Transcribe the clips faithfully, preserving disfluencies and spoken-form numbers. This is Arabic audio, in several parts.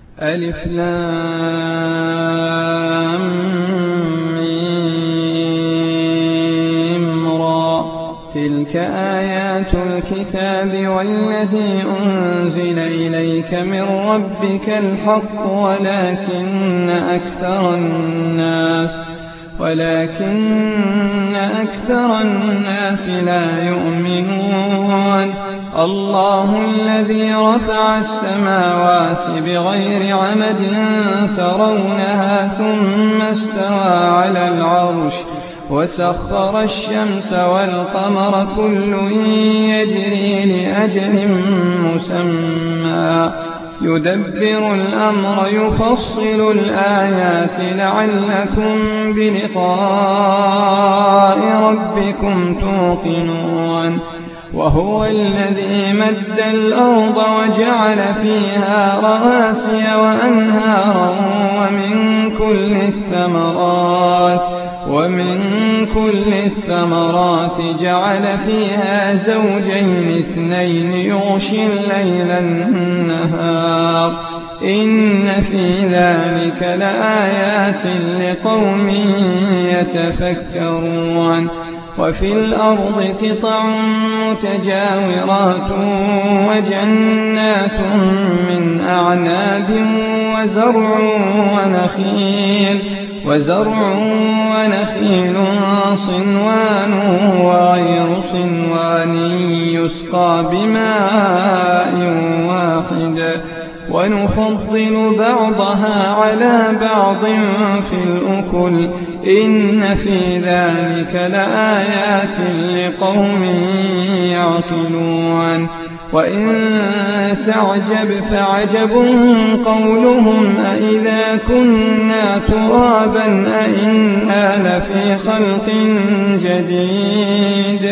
ألف لام ميم را. تلك آيات الكتاب والذي أنزل إليك من ربك الحق ولكن أكثر الناس ولكن أكثر الناس لا يؤمنون. الله الذي رفع السماوات بغير عمد ترونها ثم استوى على العرش وسخر الشمس والقمر كل يجري لأجل مسمى يدبر الأمر يفصل الآيات لعلكم بلقاء ربكم توقنون. وهو الذي مد الأرض وجعل فيها رواسي وأنهارا ومن كل الثمرات ومن كل الثمرات جعل فيها زوجين اثنين يغشي الليل النهار إن في ذلك لآيات لقوم يتفكرون. وفي الأرض قطع متجاورات وجنات من أعناب وزرع ونخيل وزرع ونخيل صنوان وغير صنوان يسقى بماء واحد ونفضل بعضها على بعض في الأكل إن في ذلك لآيات لقوم يعقلون. وإن تعجب فعجب قولهم أإذا كنا ترابا أإنا لفي خلق جديد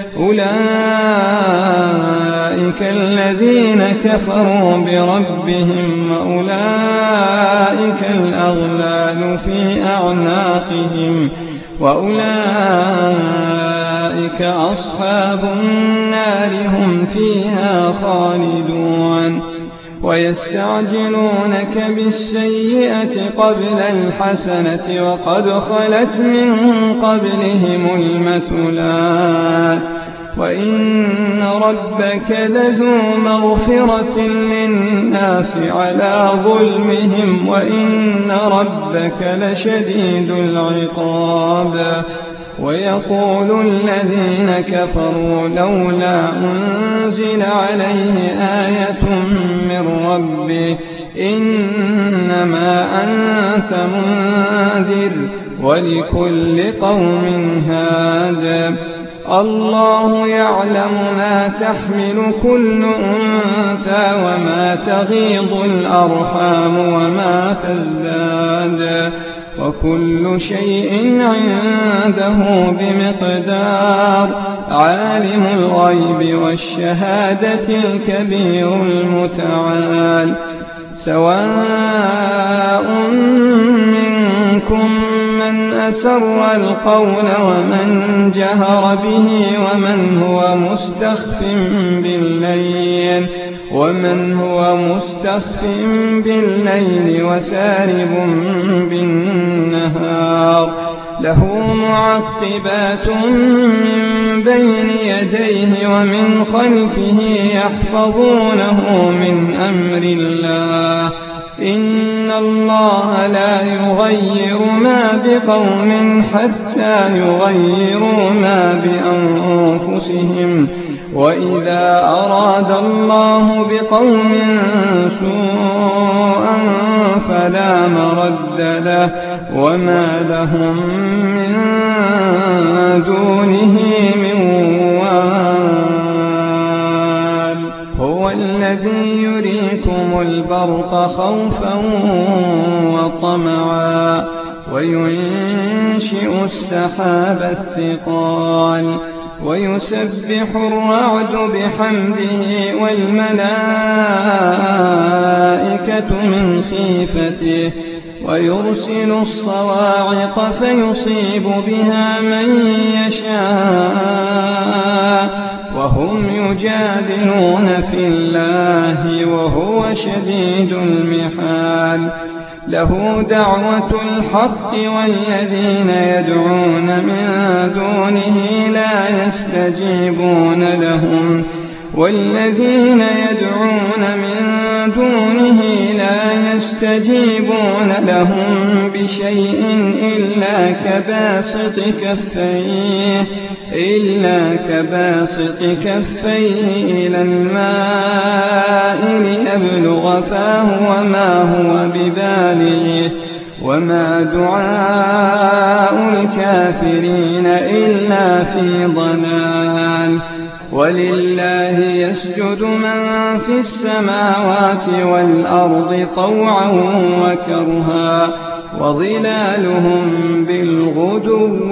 أولئك الذين كفروا بربهم وأولئك الأغلال في أعناقهم وأولئك أصحاب النار هم فيها خالدون. ويستعجلونك بالسيئة قبل الحسنة وقد خلت من قبلهم المثلات وإن ربك لذو مغفرة للناس على ظلمهم وإن ربك لشديد العقاب. ويقول الذين كفروا لولا أنزل عليه آية من ربه إنما أنت منذر ولكل قوم هاد. الله يعلم ما تحمل كل أنثى وما تغيض الأرحام وما تزداد وكل شيء عنده بمقدار. عالم الغيب والشهادة الكبير المتعال. سواء منكم من أسر القول ومن جهر به ومن هو مستخف بالليل ومن هو مستخف بالليل وسارب بالنهار. له معقبات من بين يديه ومن خلفه يحفظونه من أمر الله. إن الله لا يغير ما بقوم حتى يغيروا ما بأنفسهم وإذا أراد الله بقوم سوءا فلا مرد له وما لهم من دونه من وال. هو الذي يريكم البرق خوفا وطمعا وينشئ السحاب الثقال ويسبح الرعد بحمده والملائكة من خيفته ويرسل الصواعق فيصيب بها من يشاء وهم يجادلون في الله وهو شديد المحال. ضلال له دعوة الحق والذين يدعون من دونه لا يستجيبون لهم والذين يدعون من دونه لا يستجيبون لهم بشيء إلا كباسط كفيه إلا كباسط كفيه إلى الماء ليبلغ فاه وما هو ببالغه وما دعاء الكافرين إلا في ضلال ولله يسجد من في السماوات والأرض طوعا وكرها وظلالهم بالغدو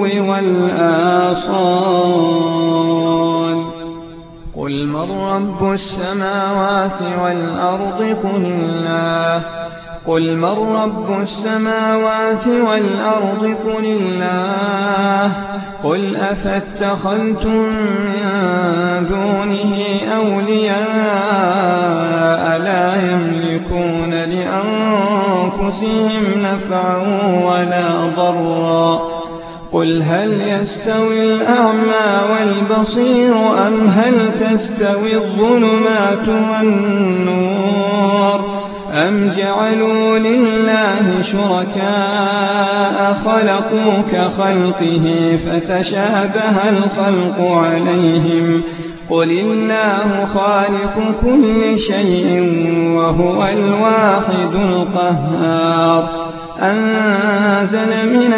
والآصال قل من رب السماوات والأرض قل الله قل من رب السماوات والأرض قل الله قل أفاتخذتم من دونه أولياء لا يملكون لأنفسهم نفعا ولا ضرا قل هل يستوي الأعمى والبصير أم هل تستوي الظلمات والنور أم جعلوا لله شركاء خلقوا كخلقه فتشابه الخلق عليهم قل الله خالق كل شيء وهو الواحد القهار أنزل من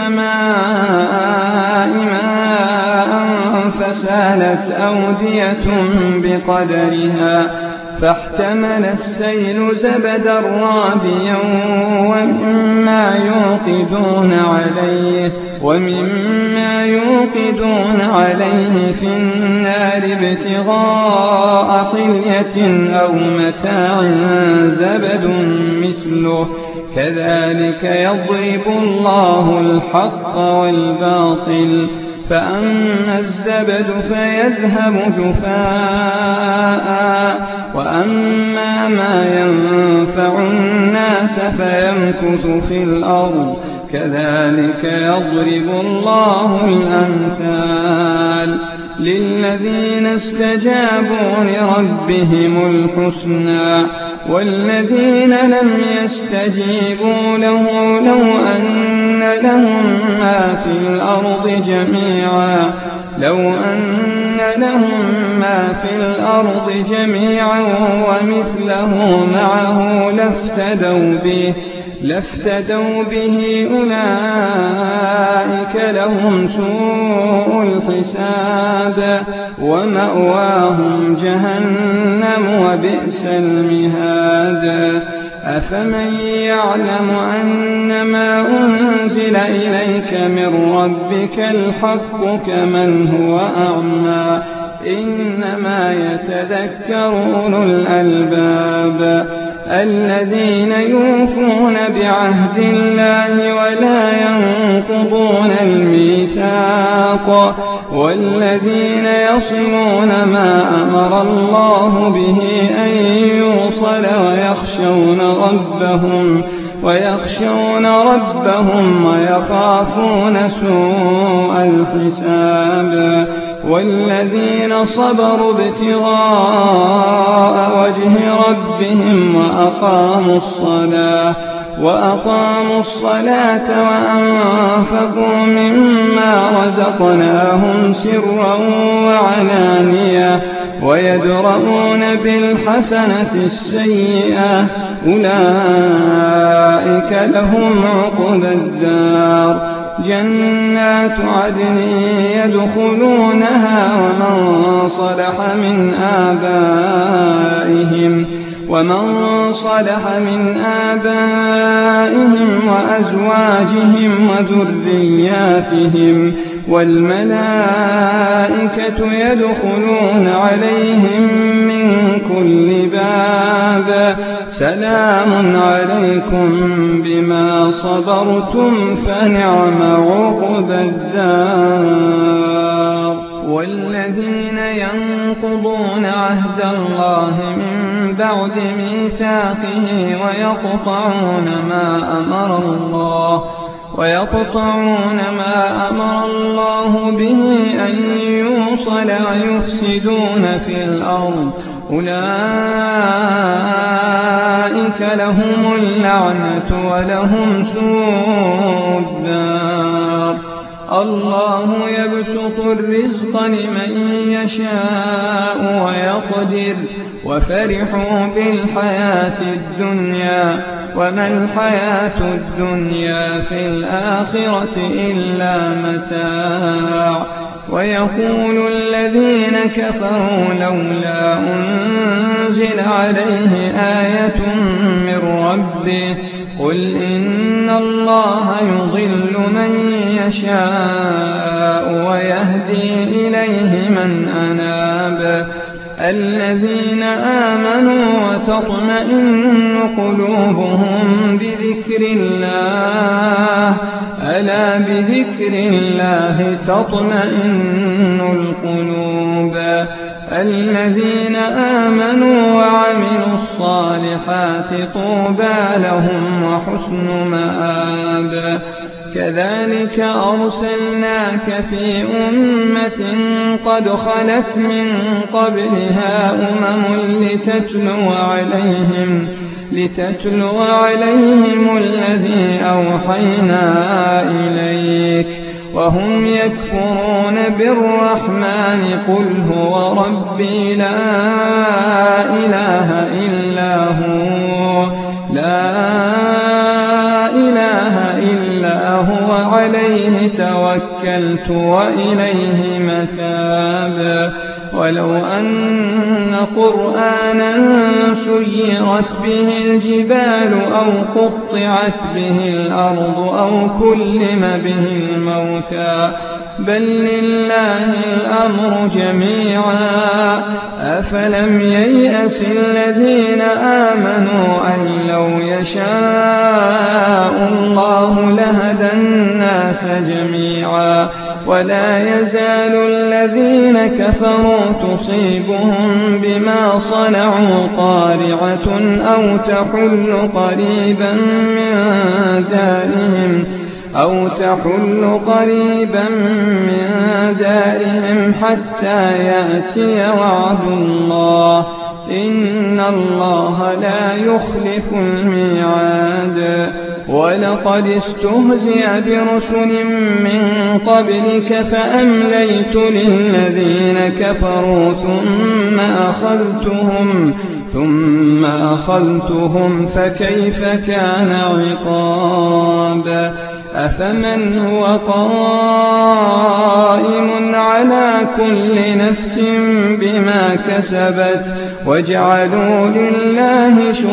السماء ماء فسالت أودية بقدرها فاحتمل السيل زبدا رابيا ومما يوقدون عليه ومما يوقدون عليه في النار ابتغاء حلية أو متاع زبد مثله كذلك يضرب الله الحق والباطل فأما الزبد فيذهب جفاء وأما ما ينفع الناس فيمكث في الأرض كذلك يضرب الله الأمثال للذين استجابوا لربهم الحسنى والذين لم يستجيبوا له لو أن لهم ما في الأرض جميعا لو أن لهم ما في الأرض جميعا ومثله معه لافتدوا به لافتدوا به أولئك لهم سوء الحساب ومأواهم جهنم وبئس المهاد أفمن يعلم أنما أنزل إليك من ربك الحق كمن هو أعمى إنما يتذكر أولو الألباب الذين يوفون بعهد الله ولا ينقضون الميثاق والذين يصلون ما أمر الله به أن يوصل ويخشون ربهم ويخشون ربهم ويخافون سوء الحساب والذين صبروا ابتغاء وجه ربهم وأقاموا الصلاة وأقاموا الصلاة وأنفقوا مما رزقناهم سرا وعلانية ويدرؤون بالحسنة السيئة أولئك لهم عقبى الدار جنات عدن يدخلونها ومن صلح من آبائهم ومن صلح من آبائهم وأزواجهم وذرياتهم والملائكة يدخلون عليهم من كل باب سلام عليكم بما صبرتم فنعم عقبى الدار والذين ينقضون عهد الله من بعد ميثاقه ويقطعون ما أمر الله ويقطعون ما أمر الله به أن يوصل ويفسدون في الأرض أولئك لهم اللعنة ولهم سوء الدار. الله يبسط الرزق لمن يشاء ويقدر وفرحوا بالحياة الدنيا وما الحياة الدنيا في الآخرة إلا متاع. ويقول الذين كفروا لولا أنزل عليه آية من ربه قل إن الله يضل من يشاء ويهدي إليه من أناب. الذين آمنوا وتطمئن قلوبهم بذكر الله ألا بذكر الله تطمئن القلوب. الذين آمنوا وعملوا الصالحات طوبى لهم وحسن مآب. كذلك أرسلناك في أمة قد خلت من قبلها أمم لتتلو عليهم لتتلو عليهم الذي أوحينا إليك وهم يكفرون بالرحمن قل هو ربي لا إله إلا هو لا إله إلا هو عليه توكلت وإليه متاب. ولو أن قرآنا سيرت به الجبال أو قطعت به الأرض أو كلم به الموتى بل لله الأمر جميعا أفلم ييأس الذين آمنوا أن لو يشاء الله لهدى الناس جميعا. ولا يزال الذين كفروا تصيبهم بما صنعوا قارعة أو تحل قريبا من دارهم أو تحل قريبا من دارهم حتى يأتي وعد الله إن الله لا يخلف الميعاد. ولقد استهزئ برسل من قبلك فأمليت للذين كفروا ثم أخذتهم ثم أخذتهم فكيف كان عقاب. أفمن هو قائم على كل نفس بما كسبت وجعلوا لله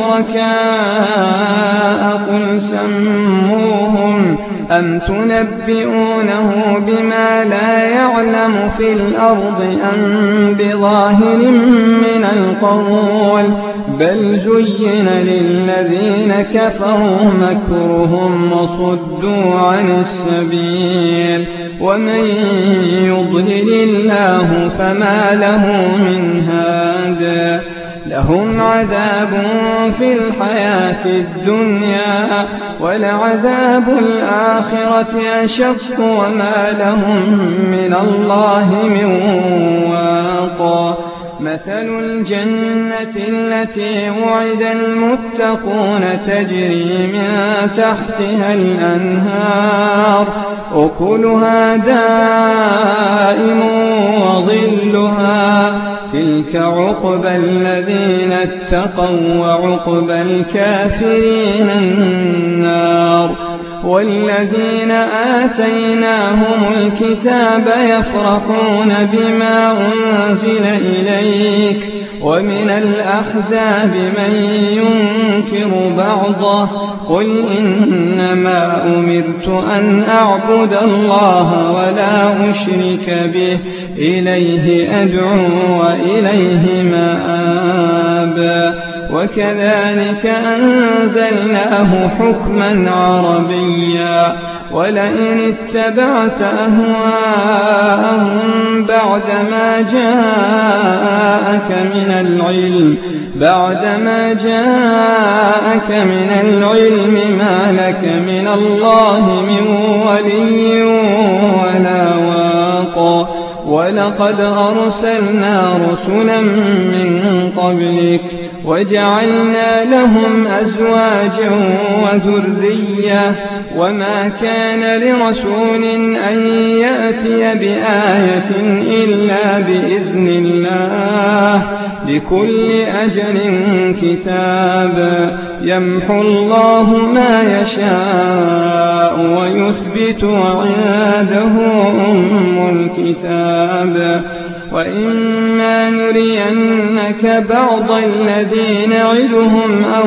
شركاء قل سموهم أم تنبئونه بما لا يعلم في الأرض أم بظاهر من القول بل زين للذين كفروا مكرهم وصدوا عن السبيل ومن يضلل الله فما له من هاد. لهم عذاب في الحياة الدنيا ولعذاب الآخرة أشق وما لهم من الله من واق. مثل الجنة التي وعد المتقون تجري من تحتها الأنهار أكلها دائم وظلها تلك عقبى الذين اتقوا وعقبى الكافرين النار. والذين آتيناهم الكتاب يفرحون بما أنزل إليك ومن الأحزاب من ينكر بعضه قل إنما أمرت أن أعبد الله ولا أشرك به إليه أدعو وإليه مآب. وكذلك أنزلناه حكما عربيا ولئن اتبعت أهواءهم بعدما جاءك من العلم بعدما جاءك من العلم ما لك من الله من ولي ولا واق ولقد أرسلنا رسلا من قبلك وجعلنا لهم أزواجا وذرية وما كان لرسول أن يأتي بآية إلا بإذن الله لكل أجل كتاب يمحو الله ما يشاء ويثبت وعنده أم الكتاب وإما نرينك بعض الذي نعدهم أو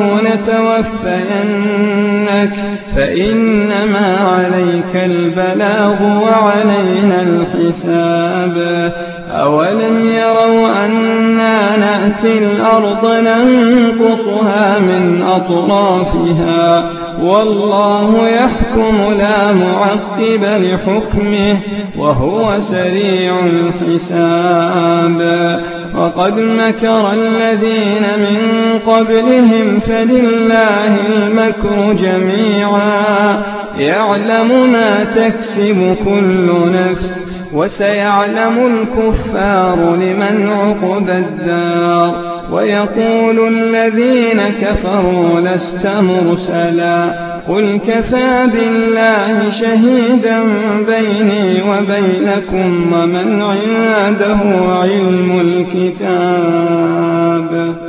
نتوفينك فإنما عليك البلاغ وعلينا الحساب أولم يروا أنا نأتي الأرض ننقصها من أطرافها والله يحكم لا معقب لحكمه وهو سريع الحساب وقد مكر الذين من قبلهم فلله المكر جميعا يعلم ما تكسب كل نفس وسيعلم الكفار لمن عقبى الدار ويقول الذين كفروا لست مرسلا قل كفى بالله شهيدا بيني وبينكم ومن عنده علم الكتاب